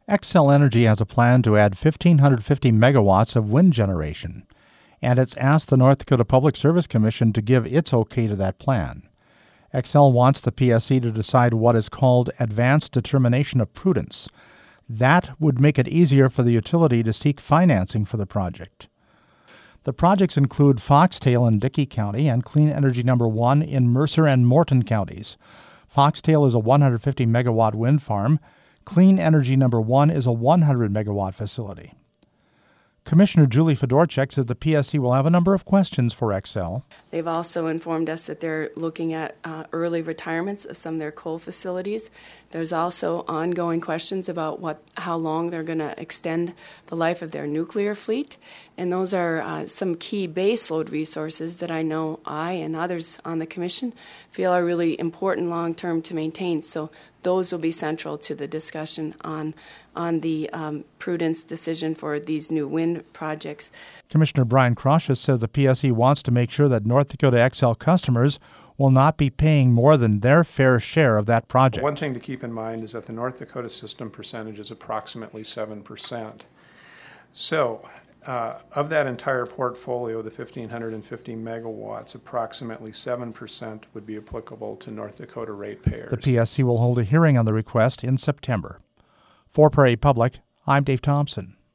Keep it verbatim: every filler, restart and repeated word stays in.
Xcel Energy has a plan to add one thousand five hundred fifty megawatts of wind generation, and it's asked the North Dakota Public Service Commission to give its okay to that plan. Xcel wants the P S C to decide what is called advanced determination of prudence. That would make it easier for the utility to seek financing for the project. The projects include Foxtail in Dickey County and Clean Energy Number one in Mercer and Morton counties. Foxtail is a one hundred fifty megawatt wind farm. Clean Energy Number one is a one hundred megawatt facility. Commissioner Julie Fedorchak said the P S C will have a number of questions for Xcel. They've also informed us that they're looking at uh, early retirements of some of their coal facilities. There's also ongoing questions about what, how long they're going to extend the life of their nuclear fleet. And those are uh, some key baseload resources that I know I and others on the Commission feel are really important long-term to maintain. So those will be central to the discussion on on the um, prudence decision for these new wind projects. Commissioner Brian Kroshes said the P S C wants to make sure that North Dakota Xcel customers will not be paying more than their fair share of that project. One thing to keep in mind is that the North Dakota system percentage is approximately seven percent. So uh, of that entire portfolio, the one thousand five hundred fifty megawatts, approximately seven percent would be applicable to North Dakota ratepayers. The P S C will hold a hearing on the request in September. For Prairie Public, I'm Dave Thompson.